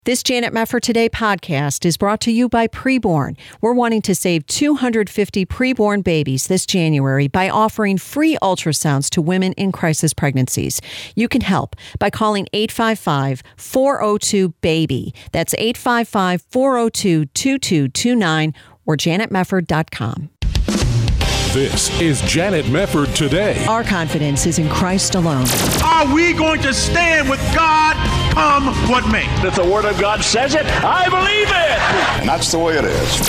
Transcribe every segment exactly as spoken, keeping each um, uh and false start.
This Janet Mefford Today podcast is brought to you by Preborn. We're wanting to save two hundred fifty preborn babies this January by offering free ultrasounds to women in crisis pregnancies. You can help by calling eight five five, four zero two, BABY. That's eight five five, four zero two, two two two nine or janet mefford dot com. This is Janet Mefford Today. Our confidence is in Christ alone. Are we going to stand with God come what may? If the Word of God says it, I believe it. And that's the way it is.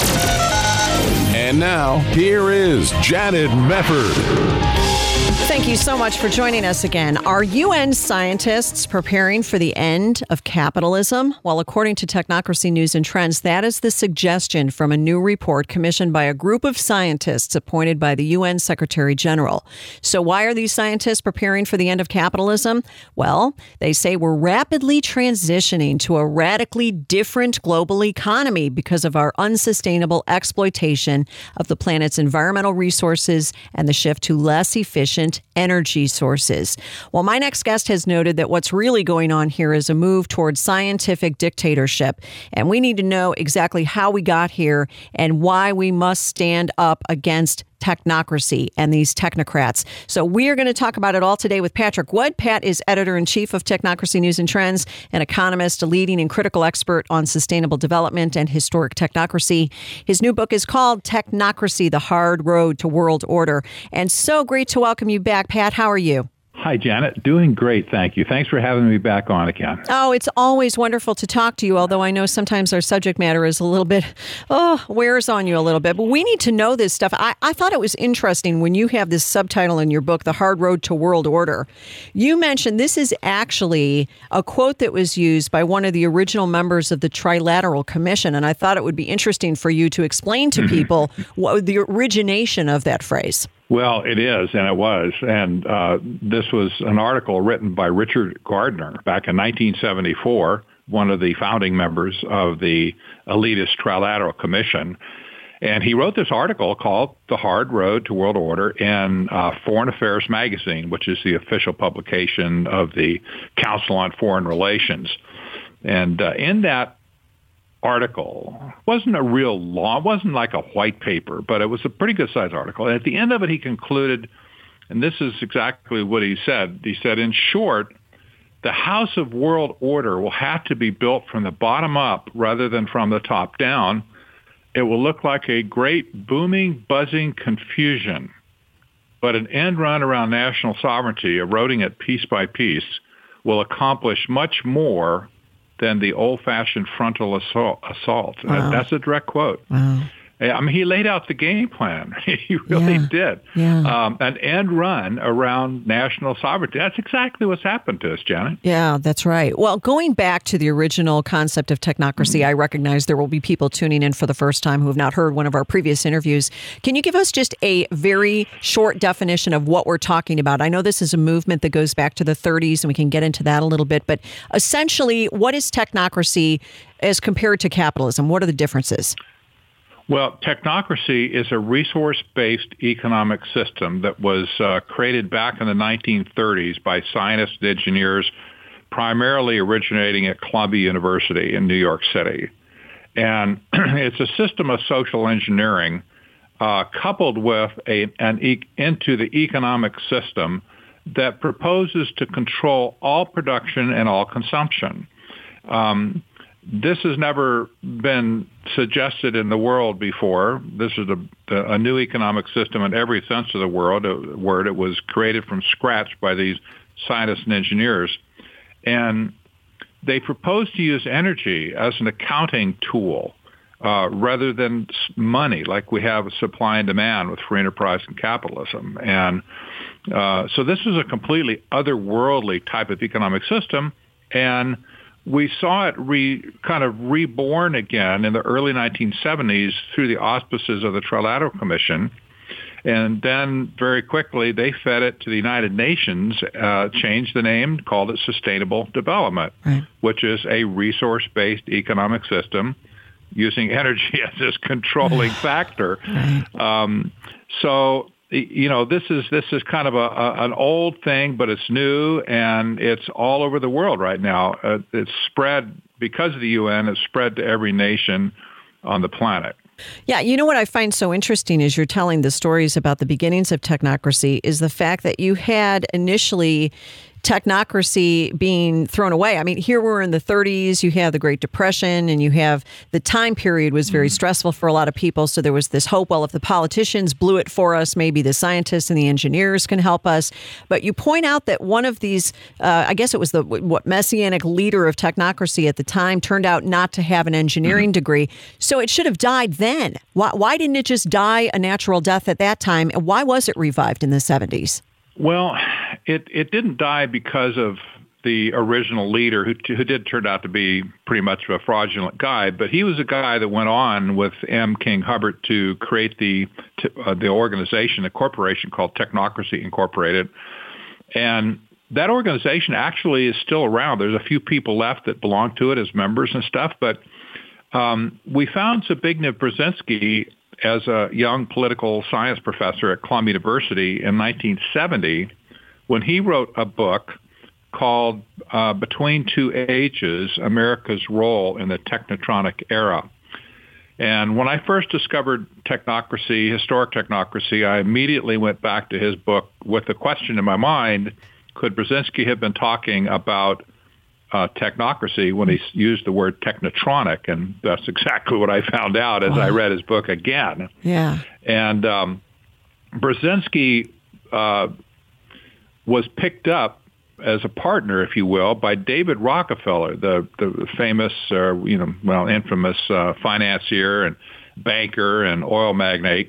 And now, here is Janet Mefford. Thank you so much for joining us again. Are U N scientists preparing for the end of capitalism? Well, according to Technocracy News and Trends, that is the suggestion from a new report commissioned by a group of scientists appointed by the U N Secretary General. So why are these scientists preparing for the end of capitalism? Well, they say we're rapidly transitioning to a radically different global economy because of our unsustainable exploitation of the planet's environmental resources and the shift to less efficient energy sources. Well, my next guest has noted that what's really going on here is a move towards scientific dictatorship. And we need to know exactly how we got here and why we must stand up against technocracy and these technocrats. So we are going to talk about it all today with Patrick Wood. Pat is editor-in-chief of Technocracy News and Trends, an economist, a leading and critical expert on sustainable development and historic technocracy. His new book is called Technocracy, The Hard Road to World Order. And so great to welcome you back, Pat. How are you? Hi, Janet. Doing great, thank you. Thanks for having me back on again. Oh, it's always wonderful to talk to you, although I know sometimes our subject matter is a little bit, oh, wears on you a little bit. But we need to know this stuff. I, I thought it was interesting when you have this subtitle in your book, The Hard Road to World Order. You mentioned this is actually a quote that was used by one of the original members of the Trilateral Commission, and I thought it would be interesting for you to explain to people what the origination of that phrase. Well, it is, and it was. And uh, this was an article written by Richard Gardner back in nineteen seventy-four, one of the founding members of the elitist Trilateral Commission. And he wrote this article called The Hard Road to World Order in uh, Foreign Affairs Magazine, which is the official publication of the Council on Foreign Relations. And uh, in that article wasn't a real long, wasn't like a white paper, but it was a pretty good sized article. And at the end of it, he concluded, and this is exactly what he said. He said, in short, the house of world order will have to be built from the bottom up rather than from the top down. It will look like a great booming, buzzing confusion, but an end run around national sovereignty, eroding it piece by piece, will accomplish much more than the old-fashioned frontal assault. assault. Wow. That's a direct quote. Wow. I mean, he laid out the game plan. He really Yeah. did. Yeah. Um, an end run around national sovereignty. That's exactly what's happened to us, Janet. Yeah, that's right. Well, going back to the original concept of technocracy, mm-hmm. I recognize there will be people tuning in for the first time who have not heard one of our previous interviews. Can you give us just a very short definition of what we're talking about? I know this is a movement that goes back to the thirties, and we can get into that a little bit. But essentially, what is technocracy as compared to capitalism? What are the differences? Well, technocracy is a resource-based economic system that was uh, created back in the nineteen thirties by scientists and engineers, primarily originating at Columbia University in New York City. And it's a system of social engineering uh, coupled with a, an e- into the economic system that proposes to control all production and all consumption. Um, This has never been suggested in the world before. This is a, a new economic system in every sense of the word. word. It was created from scratch by these scientists and engineers. And they propose to use energy as an accounting tool uh, rather than money, like we have supply and demand with free enterprise and capitalism. And uh, so this is a completely otherworldly type of economic system. And we saw it re, kind of reborn again in the early nineteen seventies through the auspices of the Trilateral Commission. And then very quickly, they fed it to the United Nations, uh, changed the name, called it Sustainable Development, right. which is a resource-based economic system using energy as its controlling factor. Right. Um, so, you know, this is this is kind of a, a an old thing, but it's new, and it's all over the world right now. Uh, it's spread because of the U N, has spread to every nation on the planet. Yeah, you know what I find so interesting as you're telling the stories about the beginnings of technocracy is the fact that you had initially technocracy being thrown away. I mean, here we're in the thirties, you have the Great Depression, and you have the time period was very mm. stressful for a lot of people. So there was this hope, well, if the politicians blew it for us, maybe the scientists and the engineers can help us. But you point out that one of these, uh, I guess it was the what messianic leader of technocracy at the time, turned out not to have an engineering mm. degree. So it should have died then. Why, why didn't it just die a natural death at that time? And why was it revived in the seventies? Well, it, it didn't die because of the original leader, who, who did turn out to be pretty much a fraudulent guy, but he was a guy that went on with M. King Hubbert to create the uh, the organization, the corporation called Technocracy Incorporated. And that organization actually is still around. There's a few people left that belong to it as members and stuff, but um, we found Zbigniew Brzezinski as a young political science professor at Columbia University in nineteen seventy, when he wrote a book called uh, Between Two Ages, America's Role in the Technotronic Era. And when I first discovered technocracy, historic technocracy, I immediately went back to his book with the question in my mind, could Brzezinski have been talking about Uh, technocracy when he used the word technotronic, and that's exactly what I found out as wow. I read his book again. Yeah. And um, Brzezinski uh, was picked up as a partner, if you will, by David Rockefeller, the the famous, uh, you know, well, infamous uh, financier and banker and oil magnate.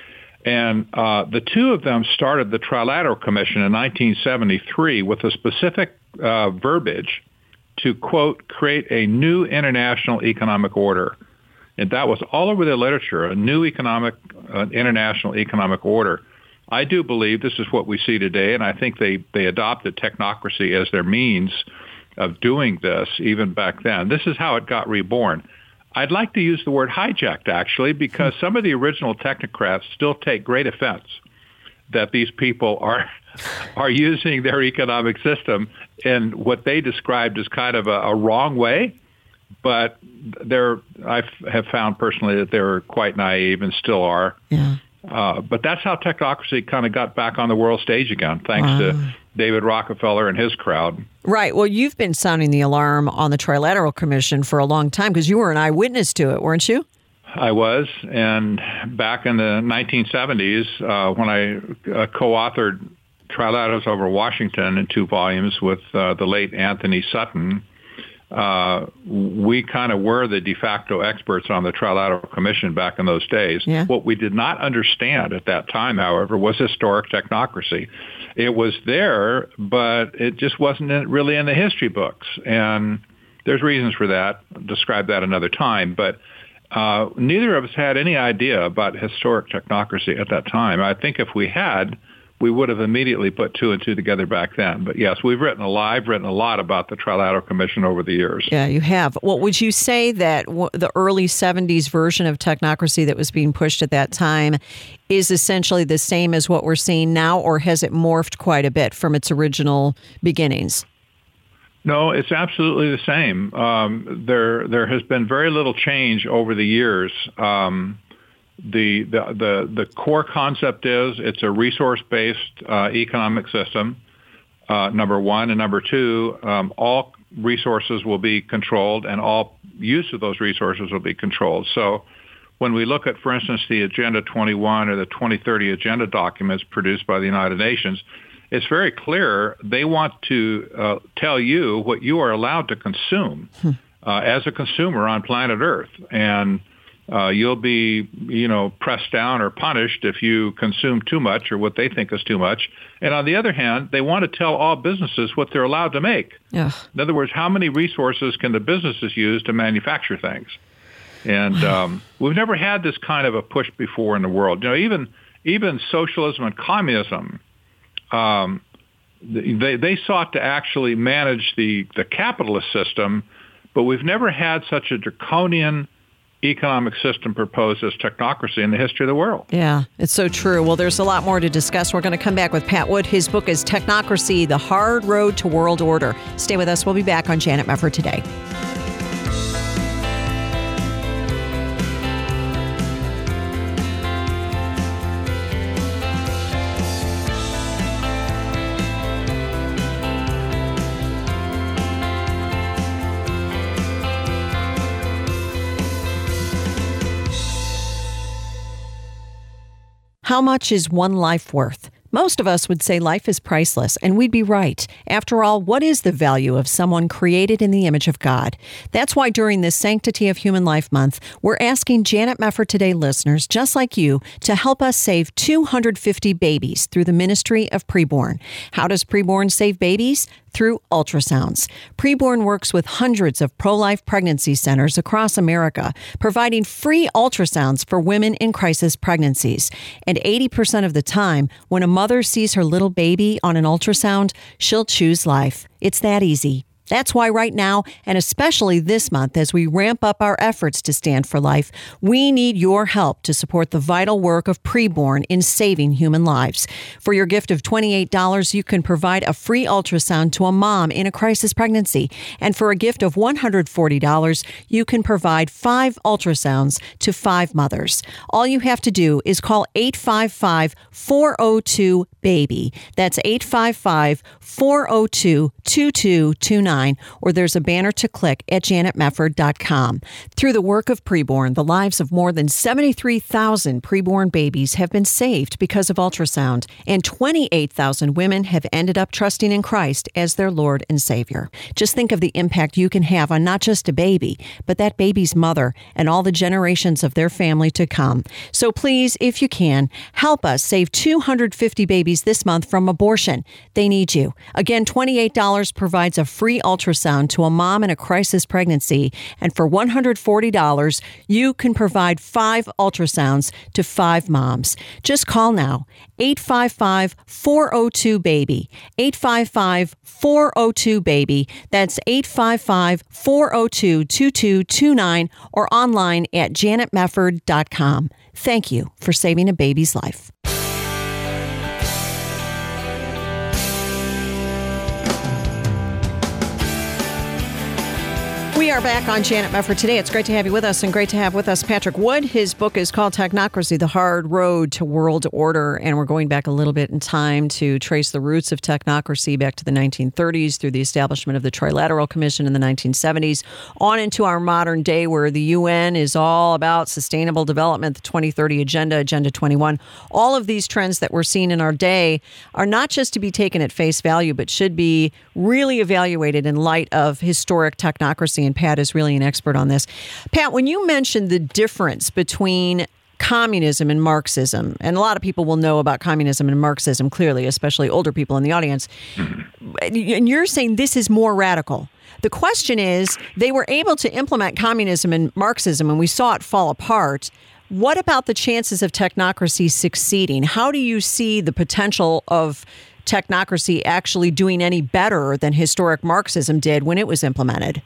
And uh, the two of them started the Trilateral Commission in nineteen seventy-three with a specific uh, verbiage to, quote, create a new international economic order. And that was all over the literature, a new economic, uh, international economic order. I do believe this is what we see today, and I think they, they adopted technocracy as their means of doing this even back then. This is how it got reborn. I'd like to use the word hijacked, actually, because some of the original technocrats still take great offense that these people are are using their economic system in what they described as kind of a, a wrong way. But they're, I have found personally that they're quite naive and still are. Yeah. Uh, but that's how technocracy kind of got back on the world stage again, thanks wow. to David Rockefeller and his crowd. Right. Well, you've been sounding the alarm on the Trilateral Commission for a long time because you were an eyewitness to it, weren't you? I was, and back in the nineteen seventies, uh, when I uh, co-authored Trilaterals over Washington in two volumes with uh, the late Anthony Sutton, uh, we kind of were the de facto experts on the Trilateral Commission back in those days. Yeah. What we did not understand at that time, however, was historic technocracy. It was there, but it just wasn't in, really in the history books. And there's reasons for that. I'll describe that another time. But Uh, neither of us had any idea about historic technocracy at that time. I think if we had, we would have immediately put two and two together back then. But yes, we've written a lot, I've written a lot about the Trilateral Commission over the years. Yeah, you have. Well, would you say that w- the early seventies version of technocracy that was being pushed at that time is essentially the same as what we're seeing now, or has it morphed quite a bit from its original beginnings? No, it's absolutely the same. Um, there, there has been very little change over the years. Um, the, the, the, the core concept is it's a resource-based uh, economic system. Uh, number one, and number two, um, all resources will be controlled, and all use of those resources will be controlled. So, when we look at, for instance, the Agenda twenty-one or the twenty thirty Agenda documents produced by the United Nations, it's very clear they want to uh, tell you what you are allowed to consume uh, as a consumer on planet Earth. And uh, you'll be, you know, pressed down or punished if you consume too much or what they think is too much. And on the other hand, they want to tell all businesses what they're allowed to make. Yeah. In other words, how many resources can the businesses use to manufacture things? And um, we've never had this kind of a push before in the world. You know, even even socialism and communism, Um, they they sought to actually manage the, the capitalist system, but we've never had such a draconian economic system proposed as technocracy in the history of the world. Yeah, it's so true. Well, there's a lot more to discuss. We're going to come back with Pat Wood. His book is Technocracy, The Hard Road to World Order. Stay with us. We'll be back on Janet Mefford Today. How much is one life worth? Most of us would say life is priceless, and we'd be right. After all, what is the value of someone created in the image of God? That's why during this Sanctity of Human Life Month, we're asking Janet Mefford Today listeners, just like you, to help us save two hundred fifty babies through the ministry of Preborn. How does Preborn save babies? Through ultrasounds. Preborn works with hundreds of pro-life pregnancy centers across America, providing free ultrasounds for women in crisis pregnancies. And eighty percent of the time, when a mother sees her little baby on an ultrasound, she'll choose life. It's that easy. That's why right now, and especially this month, as we ramp up our efforts to stand for life, we need your help to support the vital work of Preborn in saving human lives. For your gift of twenty-eight dollars, you can provide a free ultrasound to a mom in a crisis pregnancy. And for a gift of one hundred forty dollars, you can provide five ultrasounds to five mothers. All you have to do is call eight five five, four oh two, BABY. That's eight five five, four oh two, two two two nine. Or there's a banner to click at janet mefford dot com. Through the work of Preborn, the lives of more than seventy-three thousand preborn babies have been saved because of ultrasound, and twenty-eight thousand women have ended up trusting in Christ as their Lord and Savior. Just think of the impact you can have on not just a baby, but that baby's mother and all the generations of their family to come. So please, if you can, help us save two hundred fifty babies this month from abortion. They need you. Again, twenty-eight dollars provides a free ultrasound to a mom in a crisis pregnancy. And for one hundred forty dollars, you can provide five ultrasounds to five moms. Just call now. eight five five, four oh two, BABY. eight five five, four oh two, BABY. That's eight five five, four oh two, two two two nine or online at janet mefford dot com. Thank you for saving a baby's life. We are back on Janet Mefford Today. It's great to have you with us, and great to have with us Patrick Wood. His book is called Technocracy, The Hard Road to World Order, and we're going back a little bit in time to trace the roots of technocracy back to the nineteen thirties through the establishment of the Trilateral Commission in the nineteen seventies, on into our modern day where the U N is all about sustainable development, the twenty thirty Agenda, Agenda twenty-one. All of these trends that we're seeing in our day are not just to be taken at face value, but should be really evaluated in light of historic technocracy. And Pat is really an expert on this. Pat, when you mentioned the difference between communism and Marxism, and a lot of people will know about communism and Marxism clearly, especially older people in the audience, and you're saying this is more radical. The question is, they were able to implement communism and Marxism, and we saw it fall apart. What about the chances of technocracy succeeding? How do you see the potential of technocracy actually doing any better than historic Marxism did when it was implemented?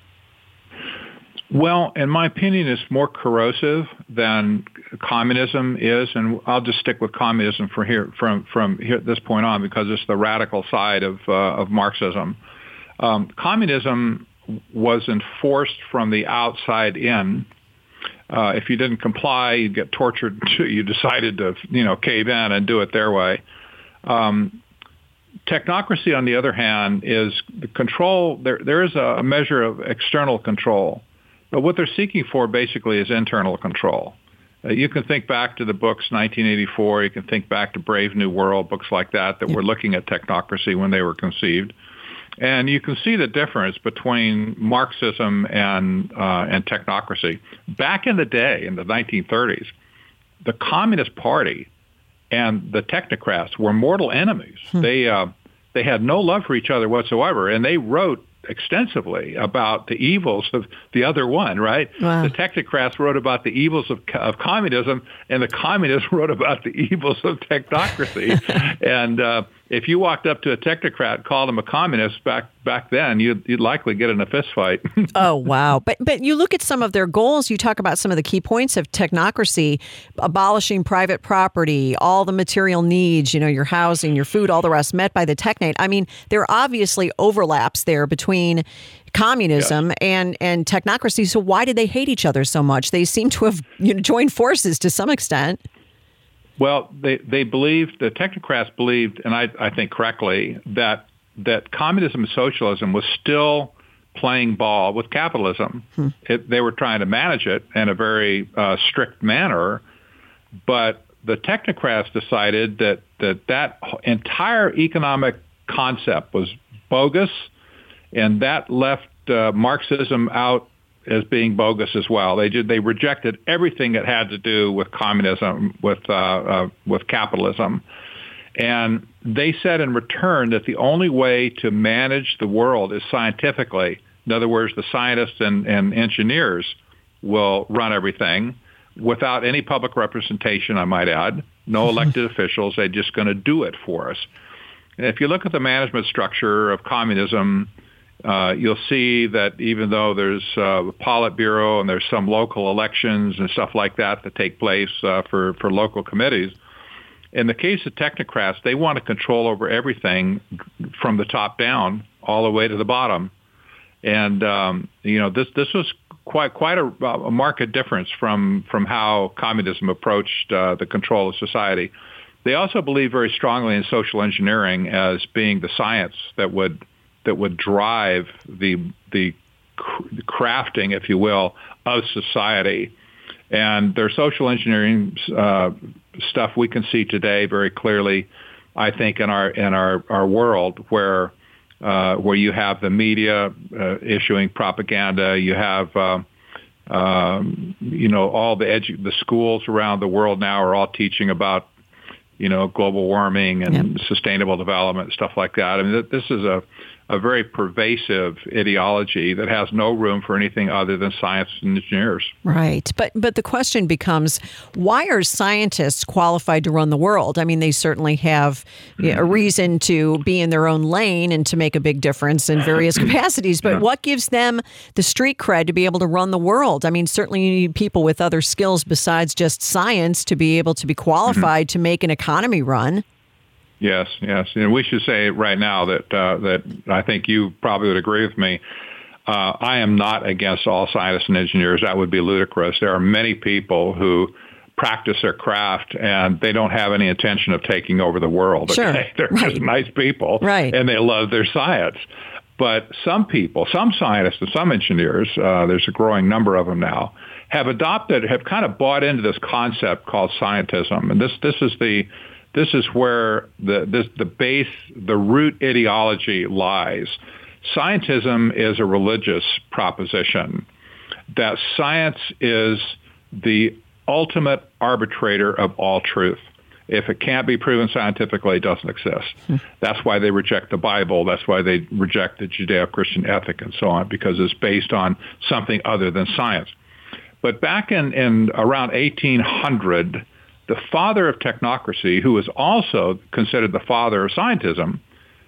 Well, in my opinion, it's more corrosive than communism is, and I'll just stick with communism from here from from here, this point on, because it's the radical side of uh, of Marxism. Um, communism was enforced from the outside in. Uh, if you didn't comply, you'd get tortured. You decided to, you know, cave in and do it their way. Um, technocracy, on the other hand, is the control. There, there is a measure of external control. But what they're seeking for basically is internal control. Uh, you can think back to the books nineteen eighty-four. You can think back to Brave New World, books like that that were looking at technocracy when they were conceived. And you can see the difference between Marxism and uh, and technocracy. Back in the day, in the nineteen thirties, the Communist Party and the technocrats were mortal enemies. Hmm. They uh, they had no love for each other whatsoever, and they wrote extensively about the evils of the other one, right? Wow. The technocrats wrote about the evils of, of communism, and the communists wrote about the evils of technocracy. and uh, if you walked up to a technocrat, called him a communist back back then, you'd, you'd likely get in a fist fight. Oh, wow. But but you look at some of their goals, you talk about some of the key points of technocracy, abolishing private property, all the material needs, you know, your housing, your food, all the rest met by the technate. I mean, there are obviously overlaps there between communism yes. and, and technocracy. So why did they hate each other so much? They seem to have, you know, joined forces to some extent. Well, they, they believed, the technocrats believed, and I, I think correctly, that that communism and socialism was still playing ball with capitalism. Hmm. It, they were trying to manage it in a very uh, strict manner, but the technocrats decided that that, that entire economic concept was bogus, and that left uh, Marxism out as being bogus as well. They did, they rejected everything that had to do with communism, with uh, uh, with capitalism. And they said in return that the only way to manage the world is scientifically. In other words, the scientists and, and engineers will run everything without any public representation, I might add. No elected officials. They're just going to do it for us. And if you look at the management structure of communism, uh, you'll see that even though there's uh, a Politburo and there's some local elections and stuff like that that take place uh, for, for local committees, in the case of technocrats, they want to control over everything from the top down all the way to the bottom. And, um, you know, this this was quite quite a, a marked difference from, from how communism approached uh, the control of society. They also believe very strongly in social engineering as being the science that would that would drive the the crafting, if you will, of society. And their social engineering uh, stuff we can see today very clearly, I think, in our in our, our world where uh, where you have the media uh, issuing propaganda, you have uh, um, you know all the edu- the schools around the world now are all teaching about you know global warming and yep. sustainable development, stuff like that. I mean, this is a a very pervasive ideology that has no room for anything other than science and engineers. Right. But but the question becomes, why are scientists qualified to run the world? I mean, they certainly have you know, a reason to be in their own lane and to make a big difference in various capacities. But yeah. what gives them the street cred to be able to run the world? I mean, certainly you need people with other skills besides just science to be able to be qualified mm-hmm. to make an economy run. Yes, yes. And we should say right now that uh, that I think you probably would agree with me. Uh, I am not against all scientists and engineers. That would be ludicrous. There are many people who practice their craft and they don't have any intention of taking over the world. Sure. Okay? They're right. just nice people, right. and they love their science. But some people, some scientists and some engineers, uh, there's a growing number of them now, have adopted, have kind of bought into this concept called scientism. And this this is the This is where the this, the base, the root ideology lies. Scientism is a religious proposition that science is the ultimate arbitrator of all truth. If it can't be proven scientifically, it doesn't exist. Hmm. That's why they reject the Bible. That's why they reject the Judeo-Christian ethic and so on, because it's based on something other than science. But back in, in around eighteen hundred, the father of technocracy, who was also considered the father of scientism,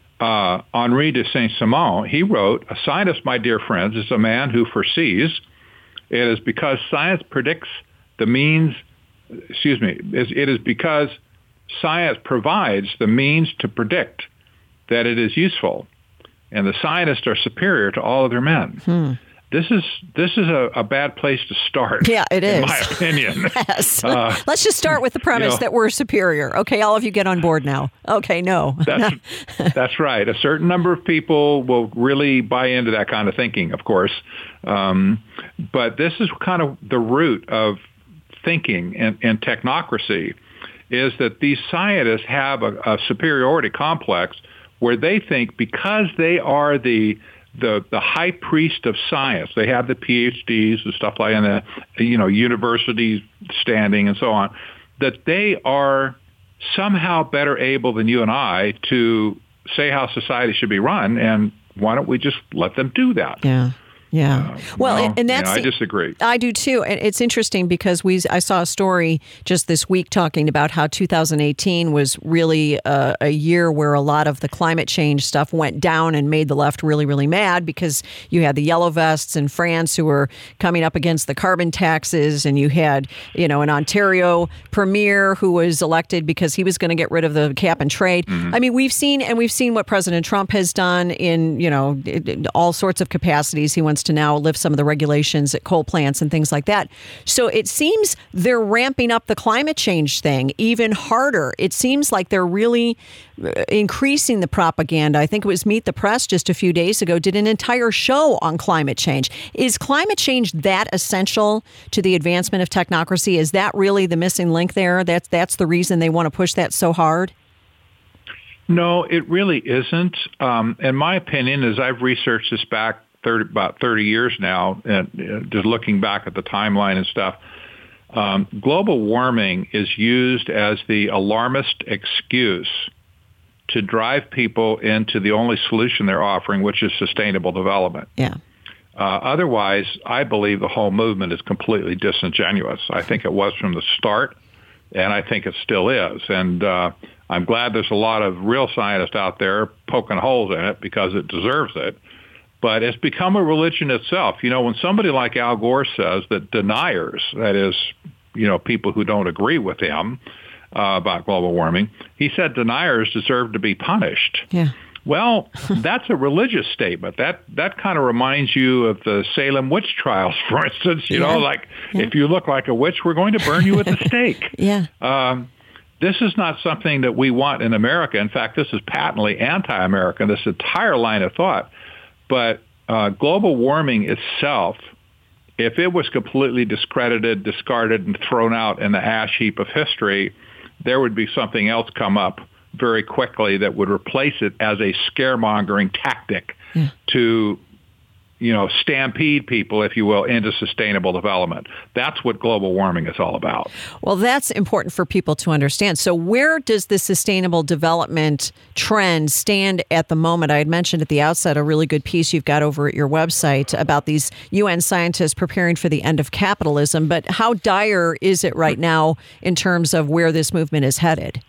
uh, Henri de Saint-Simon, he wrote, "A scientist, my dear friends, is a man who foresees. It is because science predicts the means, excuse me, it is because science provides the means to predict that it is useful, and the scientists are superior to all other men." Hmm. This is this is a, a bad place to start. Yeah, it is. In my opinion. Yes. Uh, Let's just start with the premise you know, that we're superior. Okay, all of you get on board now. Okay, no. That's, that's right. A certain number of people will really buy into that kind of thinking, of course. Um, but this is kind of the root of thinking in, in technocracy, is that these scientists have a, a superiority complex where they think because they are the the the high priest of science, they have the P H Ds and stuff like that, you know, university standing and so on, that they are somehow better able than you and I to say how society should be run, and why don't we just let them do that? Yeah. Yeah. Uh, well, well, and that's, you know, I disagree. I do too. And it's interesting because we, I saw a story just this week talking about how two thousand eighteen was really a, a year where a lot of the climate change stuff went down and made the left really, really mad, because you had the yellow vests in France who were coming up against the carbon taxes. And you had, you know, an Ontario premier who was elected because he was going to get rid of the cap and trade. Mm-hmm. I mean, we've seen, and we've seen what President Trump has done in, you know, all sorts of capacities. He wants wants to now lift some of the regulations at coal plants and things like that. So it seems they're ramping up the climate change thing even harder. It seems like they're really increasing the propaganda. I think it was Meet the Press just a few days ago did an entire show on climate change. Is climate change that essential to the advancement of technocracy? Is that really the missing link there? That's that's the reason they want to push that so hard? No, it really isn't. Um, in my opinion, as I've researched this back thirty, about thirty years now, and uh, just looking back at the timeline and stuff, um, global warming is used as the alarmist excuse to drive people into the only solution they're offering, which is sustainable development. Yeah. Uh, otherwise, I believe the whole movement is completely disingenuous. I think it was from the start, and I think it still is. And uh, I'm glad there's a lot of real scientists out there poking holes in it because it deserves it. But it's become a religion itself. You know, when somebody like Al Gore says that deniers, that is, you know, people who don't agree with him uh, about global warming, he said deniers deserve to be punished. Yeah. Well, that's a religious statement. That that kind of reminds you of the Salem witch trials, for instance. You yeah. know, like yeah. if you look like a witch, we're going to burn you at the stake. yeah. Um, this is not something that we want in America. In fact, this is patently anti-American, this entire line of thought. But uh, global warming itself, if it was completely discredited, discarded, and thrown out in the ash heap of history, there would be something else come up very quickly that would replace it as a scaremongering tactic yeah. to, you know, stampede people, if you will, into sustainable development. That's what global warming is all about. Well, that's important for people to understand. So where does the sustainable development trend stand at the moment? I had mentioned at the outset a really good piece you've got over at your website about these U N scientists preparing for the end of capitalism. But how dire is it right now in terms of where this movement is headed?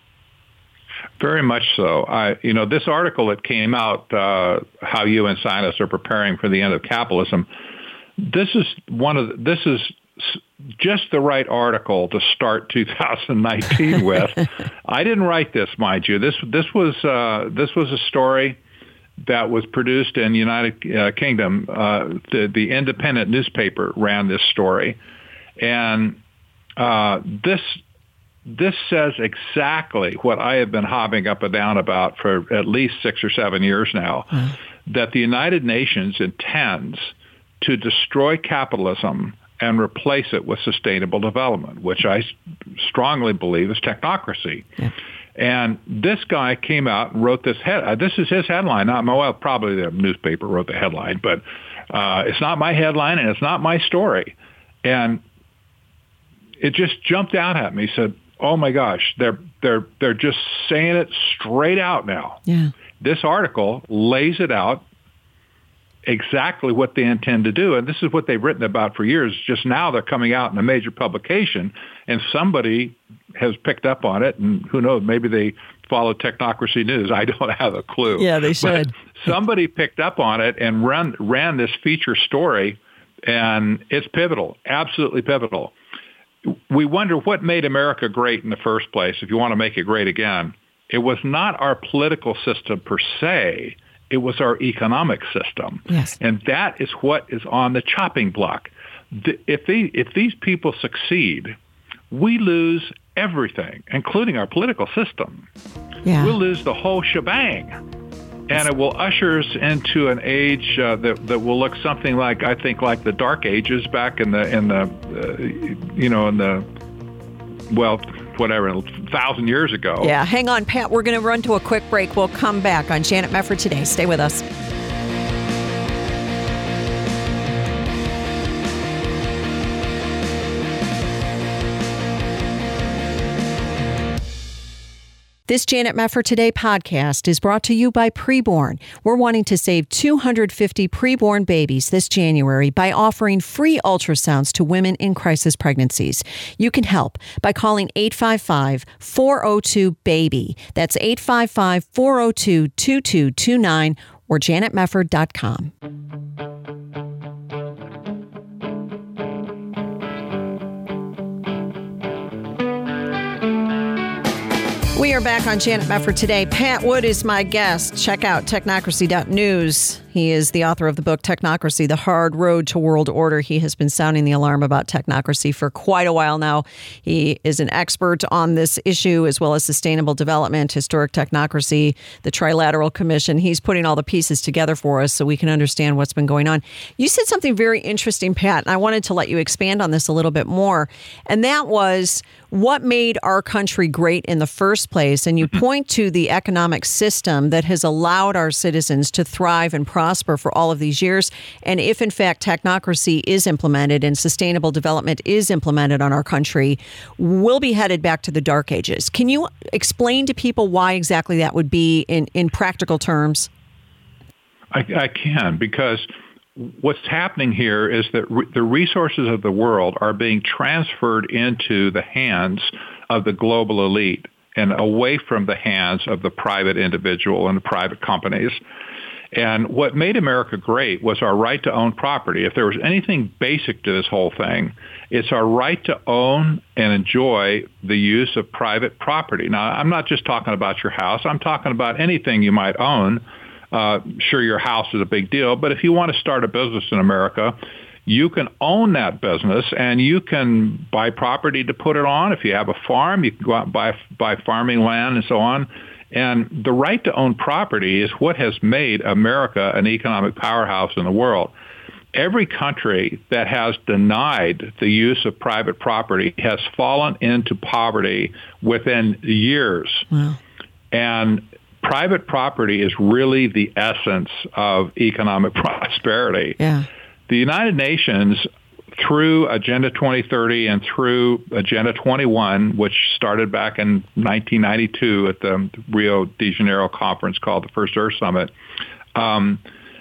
Very much so. I, you know, this article that came out, uh, how U N scientists are preparing for the end of capitalism. This is one of the, this is just the right article to start two thousand nineteen with. I didn't write this, mind you. This this was uh, this was a story that was produced in the United uh, Kingdom. Uh, the, the Independent newspaper ran this story, and uh, this. This says exactly what I have been hopping up and down about for at least six or seven years now, mm. that the United Nations intends to destroy capitalism and replace it with sustainable development, which I strongly believe is technocracy. Yeah. And this guy came out and wrote this head. Uh, this is his headline, not my, well, probably the newspaper wrote the headline, but uh, it's not my headline and it's not my story. And it just jumped out at me. Said, "Oh my gosh, they're they're they're just saying it straight out now." Yeah. This article lays it out exactly what they intend to do, and this is what they've written about for years. Just now they're coming out in a major publication, and somebody has picked up on it, and who knows, maybe they follow Technocracy News. I don't have a clue. Yeah, they should. But somebody picked up on it and ran ran this feature story, and it's pivotal, absolutely pivotal. We wonder what made America great in the first place, if you want to make it great again. It was not our political system per se. It was our economic system. Yes. And that is what is on the chopping block. If, they, if these people succeed, we lose everything, including our political system. Yeah. We'll lose the whole shebang. And it will usher us into an age uh, that that will look something like, I think, like the Dark Ages back in the in the uh, you know in the well whatever a thousand years ago. Yeah, hang on, Pat. We're going to run to a quick break. We'll come back on Janet Mefford Today. Stay with us. This Janet Mefford Today podcast is brought to you by Preborn. We're wanting to save two hundred fifty preborn babies this January by offering free ultrasounds to women in crisis pregnancies. You can help by calling eight five five, four oh two, BABY. That's eight five five, four oh two, two two two nine or janet mefford dot com. We are back on Janet Mefford Today. Pat Wood is my guest. Check out technocracy dot news He is the author of the book Technocracy, The Hard Road to World Order. He has been sounding the alarm about technocracy for quite a while now. He is an expert on this issue as well as sustainable development, historic technocracy, the Trilateral Commission. He's putting all the pieces together for us so we can understand what's been going on. You said something very interesting, Pat, and I wanted to let you expand on this a little bit more. And that was what made our country great in the first place. And you point to the economic system that has allowed our citizens to thrive and prosper for all of these years. And if, in fact, technocracy is implemented and sustainable development is implemented on our country, we'll be headed back to the dark ages. Can you explain to people why exactly that would be in, in practical terms? I, I can, because what's happening here is that re- the resources of the world are being transferred into the hands of the global elite and away from the hands of the private individual and the private companies. And what made America great was our right to own property. If there was anything basic to this whole thing, it's our right to own and enjoy the use of private property. Now, I'm not just talking about your house. I'm talking about anything you might own. Uh, sure, your house is a big deal, but if you want to start a business in America, you can own that business and you can buy property to put it on. If you have a farm, you can go out and buy, buy farming land and so on. And the right to own property is what has made America an economic powerhouse in the world. Every country that has denied the use of private property has fallen into poverty within years. Wow. And private property is really the essence of economic prosperity. Yeah. The United Nations, through Agenda twenty thirty and through Agenda twenty-one, which started back in nineteen ninety-two at the Rio de Janeiro conference called the First Earth Summit, um,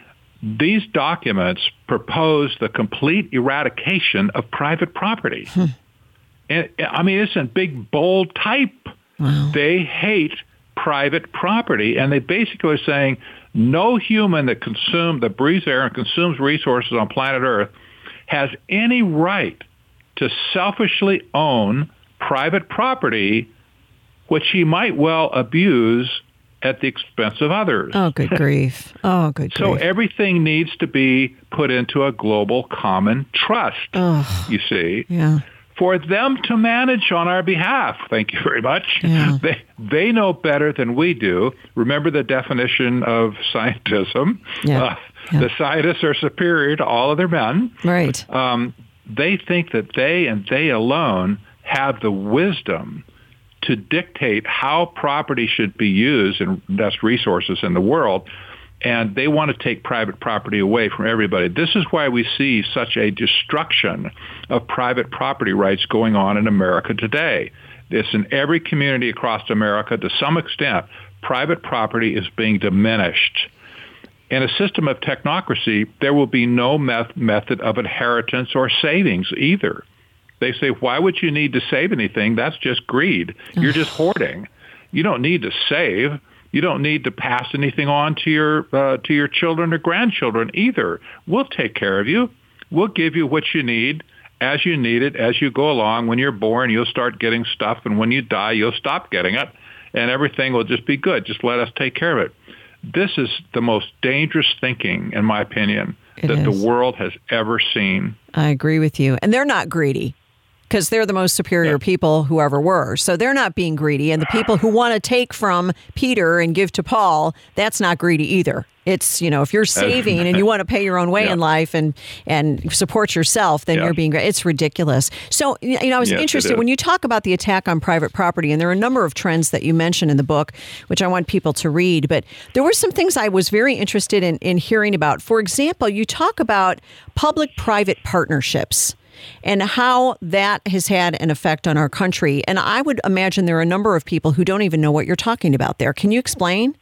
these documents propose the complete eradication of private property. Hmm. And I mean, it's in big, bold type. Wow. They hate private property, and they basically are saying no human that consumes, that breathes air and consumes resources on planet Earth has any right to selfishly own private property, which he might well abuse at the expense of others. Oh, good grief. Oh, good grief. So everything needs to be put into a global common trust, oh, you see. Yeah. For them to manage on our behalf. Thank you very much. Yeah. They they know better than we do. Remember the definition of scientism. Yeah. Uh, yeah. The scientists are superior to all other men. Right. Um, they think that they and they alone have the wisdom to dictate how property should be used and best resources in the world. And they want to take private property away from everybody. This is why we see such a destruction of private property rights going on in America today. It's in every community across America. To some extent, private property is being diminished. In a system of technocracy, there will be no met- method of inheritance or savings either. They say, why would you need to save anything? That's just greed. You're just hoarding. You don't need to save. You don't need to pass anything on to your uh, to your children or grandchildren either. We'll take care of you. We'll give you what you need as you need it, as you go along. When you're born, you'll start getting stuff, and when you die, you'll stop getting it, and everything will just be good. Just let us take care of it. This is the most dangerous thinking, in my opinion, it that is. the world has ever seen. I agree with you. And they're not greedy, because they're the most superior yeah. people who ever were. So they're not being greedy. And the people who want to take from Peter and give to Paul, that's not greedy either. It's, you know, if you're saving and you want to pay your own way yeah. in life and, and support yourself, then yeah. you're being great. It's ridiculous. So, you know, I was yes, interested when you talk about the attack on private property, and there are a number of trends that you mentioned in the book, which I want people to read. But there were some things I was very interested in, in hearing about. For example, you talk about public-private partnerships and how that has had an effect on our country. And I would imagine there are a number of people who don't even know what you're talking about there. Can you explain?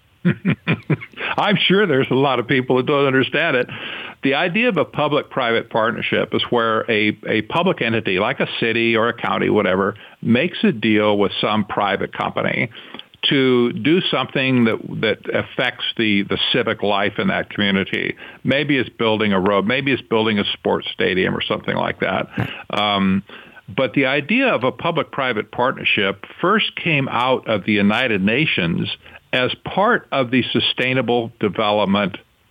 I'm sure there's a lot of people who don't understand it. The idea of a public-private partnership is where a, a public entity, like a city or a county, whatever, makes a deal with some private company to do something that that affects the, the civic life in that community. Maybe it's building a road. Maybe it's building a sports stadium or something like that. Um, but the idea of a public-private partnership first came out of the United Nations as part of the Sustainable Development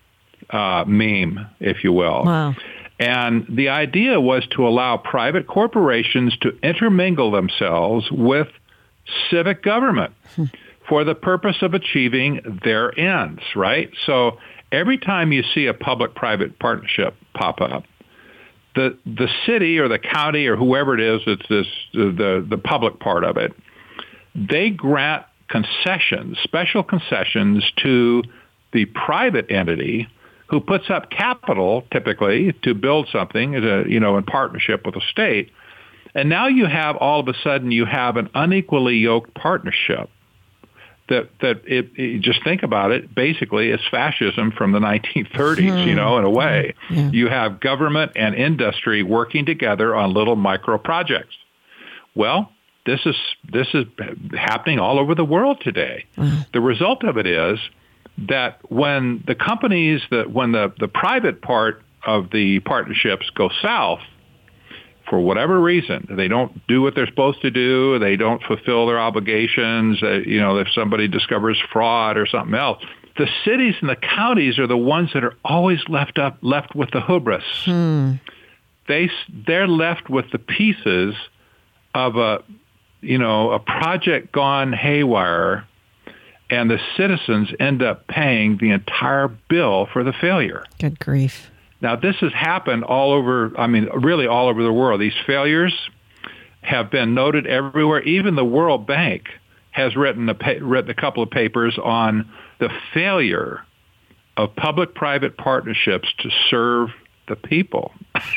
uh, meme, if you will. Wow. And the idea was to allow private corporations to intermingle themselves with civic government hmm. for the purpose of achieving their ends, right? So every time you see a public-private partnership pop up, the the city or the county or whoever it is, it's this the the public part of it, they grant concessions, special concessions to the private entity who puts up capital, typically, to build something, you know, in partnership with the state. And now you have, all of a sudden, you have an unequally yoked partnership that, that it, it, just think about it, basically it's fascism from the nineteen thirties, mm-hmm. you know, in a way. Yeah. You have government and industry working together on little micro projects. Well, this is this is happening all over the world today. Mm-hmm. The result of it is that when the companies, that when the, the private part of the partnerships go south, for whatever reason, they don't do what they're supposed to do, they don't fulfill their obligations, uh, you know, if somebody discovers fraud or something else, the cities and the counties are the ones that are always left up, left with the hubris. Hmm. They, they're left with the pieces of a, you know, a project gone haywire, and the citizens end up paying the entire bill for the failure. Good grief. Now, this has happened all over, I mean, really all over the world. These failures have been noted everywhere. Even the World Bank has written a, pa- written a couple of papers on the failure of public-private partnerships to serve the people,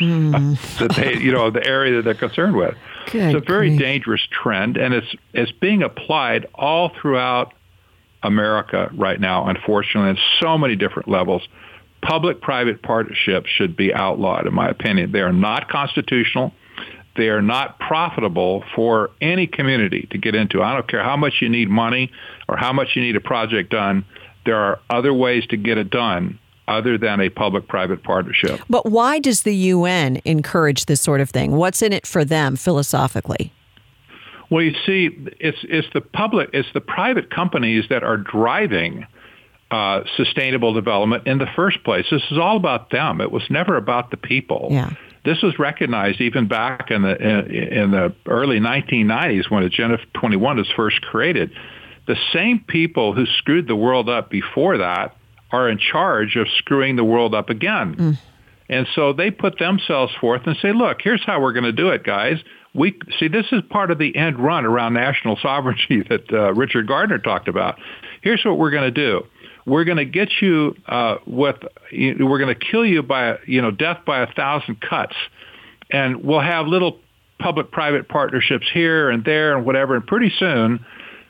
mm. that they, you know, the area that they're concerned with. Good it's a very grief. dangerous trend, and it's it's being applied all throughout America right now, unfortunately, on so many different levels. Public-private partnerships should be outlawed, in my opinion. They are not constitutional. They are not profitable for any community to get into. I don't care how much you need money or how much you need a project done. There are other ways to get it done other than a public-private partnership. But why does the U N encourage this sort of thing? What's in it for them philosophically? Well, you see, it's it's the public, it's the private companies that are driving Uh, sustainable development in the first place. This is all about them. It was never about the people. Yeah. This was recognized even back in the in, in the early nineteen nineties when Agenda twenty-one was first created. The same people who screwed the world up before that are in charge of screwing the world up again. Mm. And so they put themselves forth and say, look, here's how we're going to do it, guys. We see, this is part of the end run around national sovereignty that uh, Richard Gardner talked about. Here's what we're going to do. We're going to get you uh, with, we're going to kill you by, you know, death by a thousand cuts. And we'll have little public-private partnerships here and there and whatever. And pretty soon,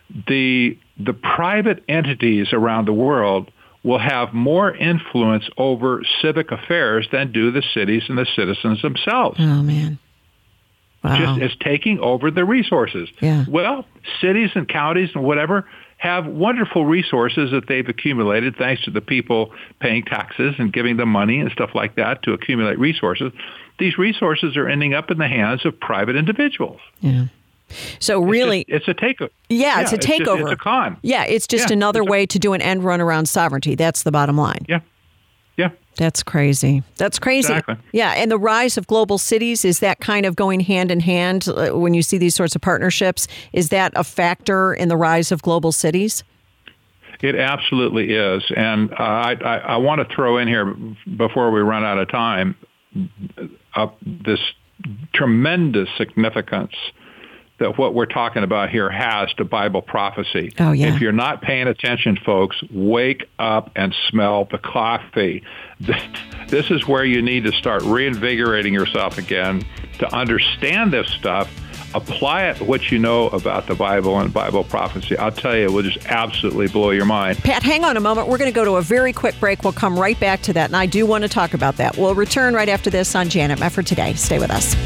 the the private entities around the world will have more influence over civic affairs than do the cities and the citizens themselves. Oh, man. Wow. Just as taking over the resources. Yeah. Well, cities and counties and whatever have wonderful resources that they've accumulated thanks to the people paying taxes and giving them money and stuff like that to accumulate resources. These resources are ending up in the hands of private individuals. Yeah. So really, it's, just, it's a takeover. Yeah, yeah, it's a takeover. It's, just, it's a con. Yeah, it's just yeah, another way to do an end run around sovereignty. That's the bottom line. Yeah. Yeah. That's crazy. That's crazy. Exactly. Yeah, and the rise of global cities, is that kind of going hand in hand uh, when you see these sorts of partnerships? Is that a factor in the rise of global cities? It absolutely is. And uh, I, I, I want to throw in here, before we run out of time, uh, this tremendous significance that what we're talking about here has to Bible prophecy. Oh, yeah. If you're not paying attention, folks, wake up and smell the coffee. This is where you need to start reinvigorating yourself again to understand this stuff, apply it to what you know about the Bible and Bible prophecy. I'll tell you, it will just absolutely blow your mind. Pat, hang on a moment. We're going to go to a very quick break. We'll come right back to that, and I do want to talk about that. We'll return right after this on Janet Mefford Today. Stay with us.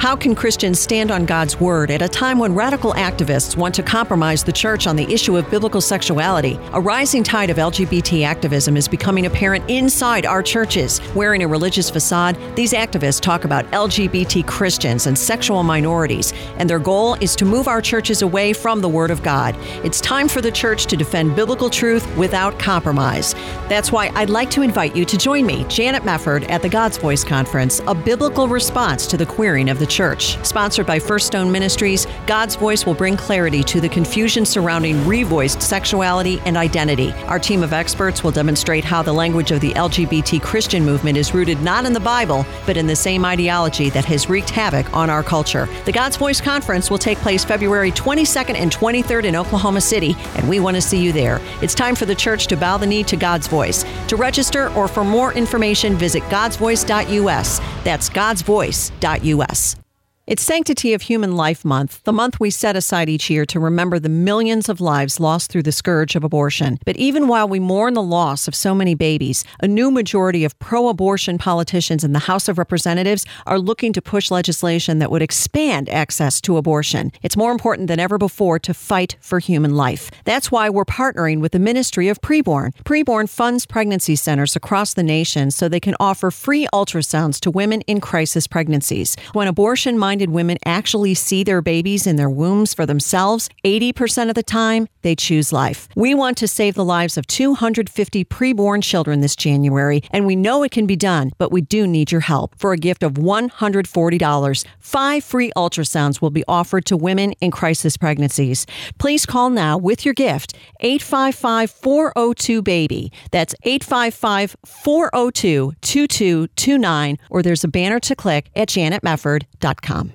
How can Christians stand on God's word at a time when radical activists want to compromise the church on the issue of biblical sexuality? A rising tide of L G B T activism is becoming apparent inside our churches. Wearing a religious facade, these activists talk about L G B T Christians and sexual minorities, and their goal is to move our churches away from the Word of God. It's time for the church to defend biblical truth without compromise. That's why I'd like to invite you to join me, Janet Mefford, at the God's Voice Conference, a biblical response to the queering of the church. Sponsored by First Stone Ministries, God's Voice will bring clarity to the confusion surrounding revoiced sexuality and identity. Our team of experts will demonstrate how the language of the L G B T Christian movement is rooted not in the Bible, but in the same ideology that has wreaked havoc on our culture. The God's Voice Conference will take place February twenty-second and twenty-third in Oklahoma City, and we want to see you there. It's time for the church to bow the knee to God's voice. To register or for more information, visit gods voice dot u s. That's gods voice dot u s. It's Sanctity of Human Life Month, the month we set aside each year to remember the millions of lives lost through the scourge of abortion. But even while we mourn the loss of so many babies, a new majority of pro-abortion politicians in the House of Representatives are looking to push legislation that would expand access to abortion. It's more important than ever before to fight for human life. That's why we're partnering with the Ministry of Preborn. Preborn funds pregnancy centers across the nation so they can offer free ultrasounds to women in crisis pregnancies. When abortion-minded women actually see their babies in their wombs for themselves, eighty percent of the time, they choose life. We want to save the lives of two hundred fifty preborn children this January, and we know it can be done, but we do need your help. For a gift of one hundred forty dollars, five free ultrasounds will be offered to women in crisis pregnancies. Please call now with your gift, eight five five, four oh two, BABY. That's eight five five, four oh two, two two two nine, or there's a banner to click at janet mefford dot com.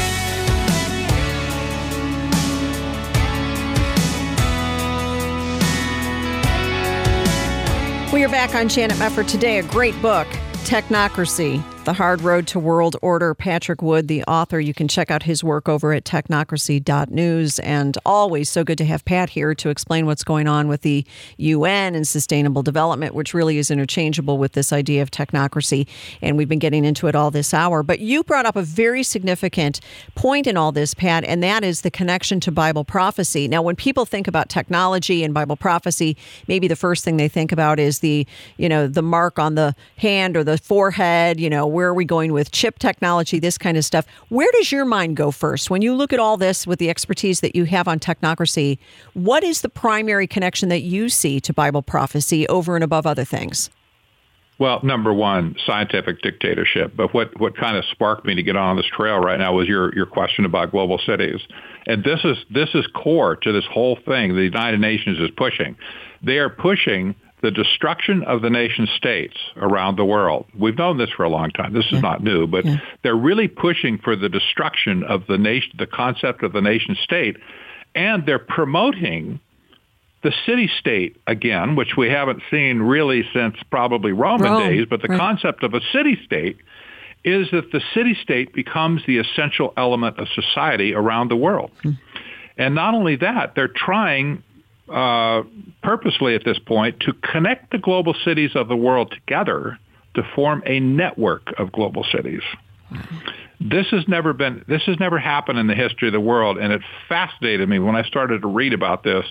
We are back on Janet Mefford today. A great book, Technocracy, The Hard Road to World Order. Patrick Wood, the author. You can check out his work over at technocracy dot news. And always so good to have Pat here to explain what's going on with the U N and sustainable development, which really is interchangeable with this idea of technocracy. And we've been getting into it all this hour. But you brought up a very significant point in all this, Pat, and that is the connection to Bible prophecy. Now, when people think about technology and Bible prophecy, maybe the first thing they think about is the, you know, the mark on the hand or the forehead, you know, where are we going with chip technology, this kind of stuff. Where does your mind go first? When you look at all this with the expertise that you have on technocracy, what is the primary connection that you see to Bible prophecy over and above other things? Well, number one, scientific dictatorship. But what, what kind of sparked me to get on this trail right now was your, your question about global cities. And this is this is core to this whole thing the United Nations is pushing. They are pushing the destruction of the nation states around the world. We've known this for a long time. This is yeah. not new, but yeah. they're really pushing for the destruction of the nation, the concept of the nation state, and they're promoting the city-state again, which we haven't seen really since probably Roman Rome. days, but the right. concept of a city-state is that the city-state becomes the essential element of society around the world. Hmm. And not only that, they're trying uh, purposely at this point to connect the global cities of the world together to form a network of global cities. Hmm. This has never been, this has never happened in the history of the world, and it fascinated me when I started to read about this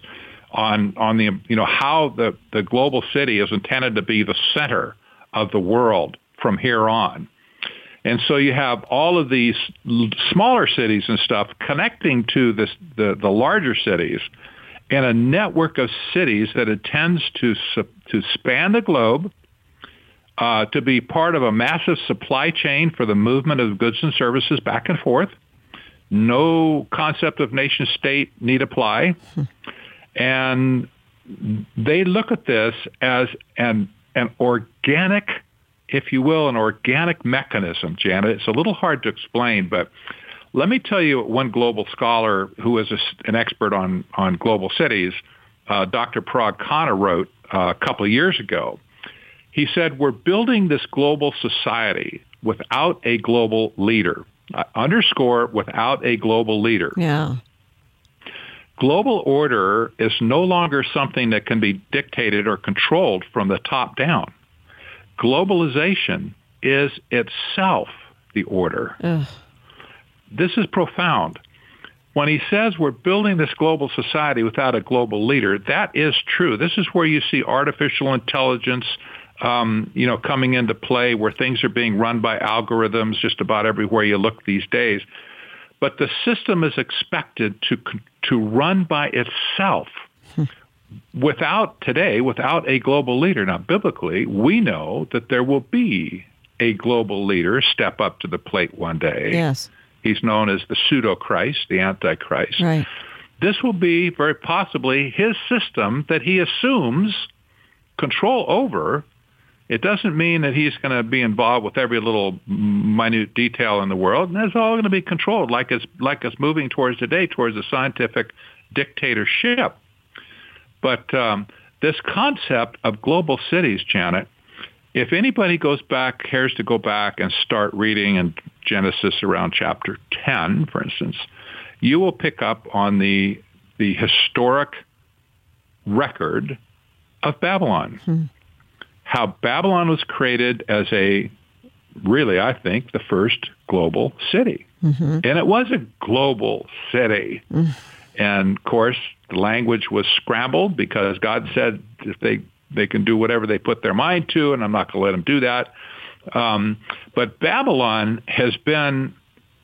on on the, you know, how the, the global city is intended to be the center of the world from here on. And so you have all of these smaller cities and stuff connecting to this, the, the larger cities in a network of cities that intends to, to span the globe, uh, to be part of a massive supply chain for the movement of goods and services back and forth. No concept of nation state need apply. And they look at this as an an organic, if you will, an organic mechanism, Janet. It's a little hard to explain, but let me tell you one global scholar who is a, an expert on, on global cities, uh, Doctor Parag Khanna, wrote uh, a couple of years ago. He said, we're building this global society without a global leader. Uh, underscore, without a global leader. Yeah. Global order is no longer something that can be dictated or controlled from the top down. Globalization is itself the order. Ugh. this is profound. When he says we're building this global society without a global leader, that is true. This is where you see artificial intelligence, um, you know, coming into play, where things are being run by algorithms just about everywhere you look these days. But the system is expected to to run by itself without today, without a global leader. Now, biblically, we know that there will be a global leader step up to the plate one day. Yes. He's known as the pseudo-Christ, the Antichrist. Right. This will be very possibly his system that he assumes control over. It doesn't mean that he's going to be involved with every little minute detail in the world, and it's all going to be controlled like it's, like it's moving towards today, towards a scientific dictatorship. But um, this concept of global cities, Janet, if anybody goes back, cares to go back and start reading in Genesis around chapter ten, for instance, you will pick up on the the historic record of Babylon. Hmm. How Babylon was created as a, really, I think, the first global city. Mm-hmm. And it was a global city. Mm. And, of course, the language was scrambled because God said if they They can do whatever they put their mind to, and I'm not going to let them do that. Um, but Babylon has been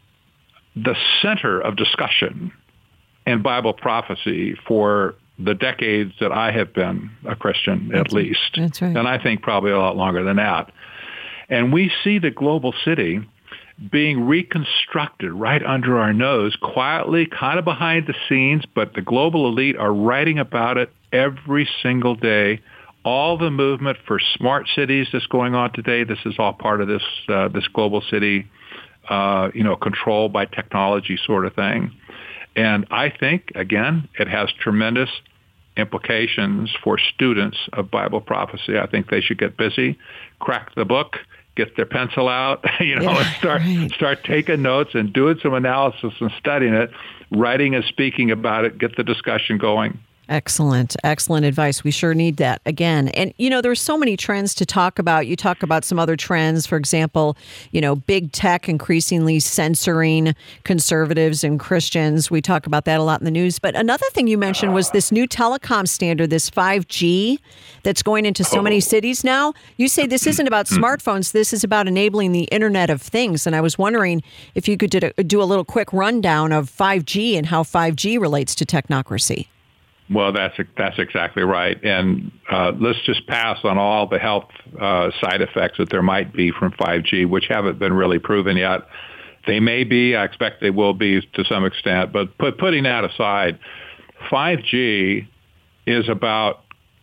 the center of discussion in Bible prophecy for the decades that I have been a Christian, That's at least. That's right. And I think probably a lot longer than that. And we see the global city being reconstructed right under our nose, quietly, kind of behind the scenes, but the global elite are writing about it every single day. All the movement for smart cities that's going on today, this is all part of this uh, this global city, uh, you know, controlled by technology sort of thing. And I think, again, it has tremendous implications for students of Bible prophecy. I think they should get busy, crack the book, get their pencil out, you know, yeah, and start right. start taking notes and doing some analysis and studying it, writing and speaking about it, get the discussion going. Excellent. Excellent advice. We sure need that again. And, you know, there's so many trends to talk about. You talk about some other trends, for example, you know, big tech increasingly censoring conservatives and Christians. We talk about that a lot in the news. But another thing you mentioned was this new telecom standard, this five G that's going into so many cities now. You say this isn't about smartphones. This is about enabling the Internet of Things. And I was wondering if you could do a little quick rundown of five G and how five G relates to technocracy. Well, that's that's exactly right. And uh, let's just pass on all the health uh, side effects that there might be from five G, which haven't been really proven yet. They may be. I expect they will be to some extent. But put, putting that aside, five G is about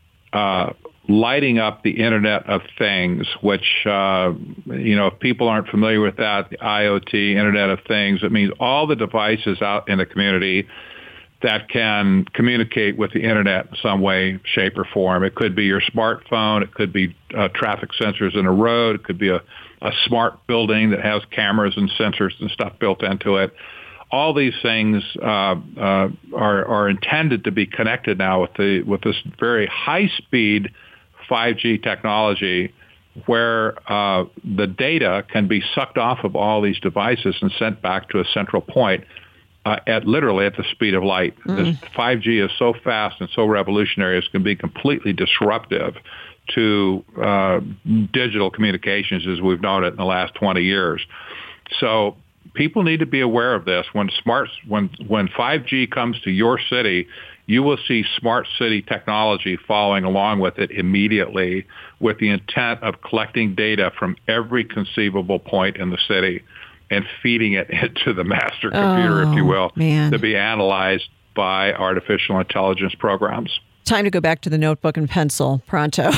uh, lighting up the Internet of Things, which, uh, you know, if people aren't familiar with that, the I O T, Internet of Things, it means all the devices out in the community that can communicate with the Internet in some way, shape, or form. It could be your smartphone. It could be uh, traffic sensors in a road. It could be a, a smart building that has cameras and sensors and stuff built into it. All these things uh, uh, are, are intended to be connected now with the with this very high-speed five G technology, where uh, the data can be sucked off of all these devices and sent back to a central point. Uh, at literally at the speed of light. Mm. This five G is so fast and so revolutionary, it's going to be completely disruptive to uh, digital communications as we've known it in the last twenty years. So people need to be aware of this. When smart, when when five G comes to your city, you will see smart city technology following along with it immediately, with the intent of collecting data from every conceivable point in the city and feeding it into the master computer, oh, if you will, man. to be analyzed by artificial intelligence programs. Time to go back to the notebook and pencil pronto.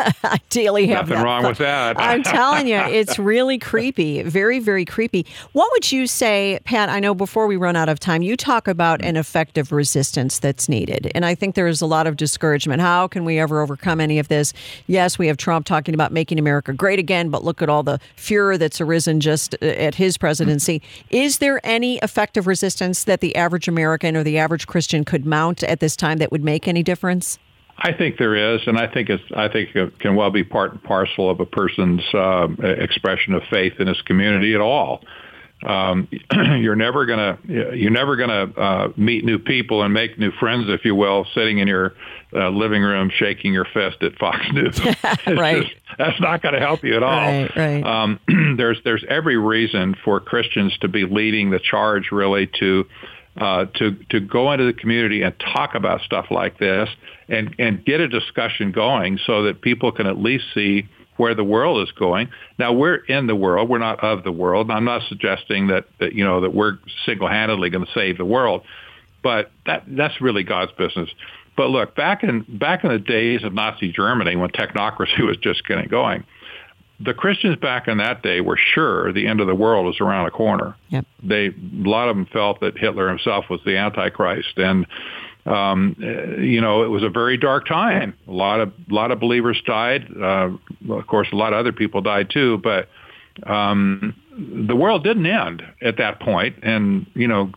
I daily have Nothing that wrong thought. with that. I'm telling you, it's really creepy. Very, very creepy. What would you say, Pat, I know before we run out of time, you talk about an effective resistance that's needed. And I think there is a lot of discouragement. How can we ever overcome any of this? Yes, we have Trump talking about making America great again, but look at all the furor that's arisen just at his presidency. Is there any effective resistance that the average American or the average Christian could mount at this time that would make any difference? I think there is, and I think it's. I think it can well be part and parcel of a person's uh, expression of faith in his community at all. Um, you're never gonna you're never gonna uh, meet new people and make new friends, if you will, sitting in your uh, living room shaking your fist at Fox News. Right. Just, that's not going to help you at all. Right, right. Um, there's there's every reason for Christians to be leading the charge, really, to uh, to to go into the community and talk about stuff like this and and get a discussion going so that people can at least see where the world is going. Now, we're in the world. We're not of the world. I'm not suggesting that, that you know, that we're single-handedly going to save the world, but that that's really God's business. But look, back in back in the days of Nazi Germany, when technocracy was just getting going, the Christians back in that day were sure the end of the world was around the corner. Yep. They, a lot of them felt that Hitler himself was the Antichrist, and Um, you know, it was a very dark time. A lot of a lot of believers died. Uh, of course, a lot of other people died too. But um, the world didn't end at that point, and you know,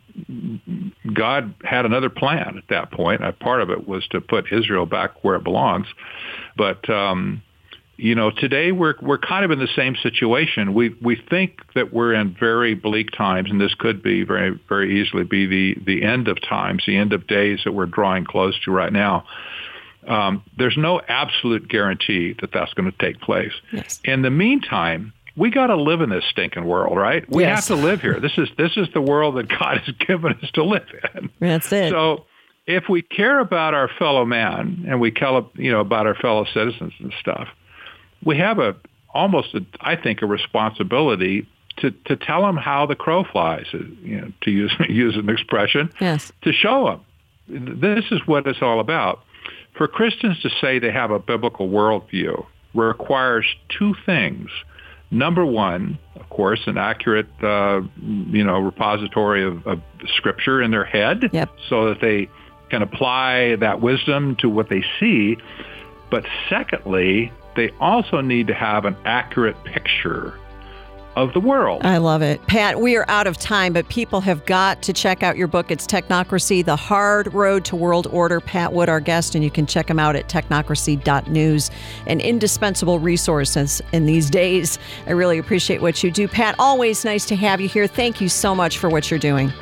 God had another plan at that point. Uh, part of it was to put Israel back where it belongs. But um, you know, today we're we're kind of in the same situation. We we think that we're in very bleak times, and this could be very very easily be the the end of times, the end of days that we're drawing close to right now. Um, there's no absolute guarantee that that's going to take place. Yes. In the meantime, we got to live in this stinking world, right? We yes. have to live here. This is this is the world that God has given us to live in. That's it. So if we care about our fellow man and we care, you know, about our fellow citizens and stuff, we have a almost, a, I think, a responsibility to, to tell them how the crow flies, you know, to use use an expression, yes. to show them. This is what it's all about. For Christians to say they have a biblical worldview requires two things. Number one, of course, an accurate, uh, you know, repository of, of Scripture in their head, yep. so that they can apply that wisdom to what they see. But secondly, they also need to have an accurate picture of the world. I love it. Pat, we are out of time, but people have got to check out your book. It's Technocracy, The Hard Road to World Order. Pat Wood, our guest, and you can check him out at technocracy dot news. An indispensable resource in these days. I really appreciate what you do. Pat, always nice to have you here. Thank you so much for what you're doing.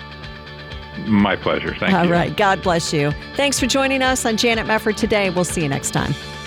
My pleasure. Thank All you. right. God bless you. Thanks for joining us on Janet Mefford Today. We'll see you next time.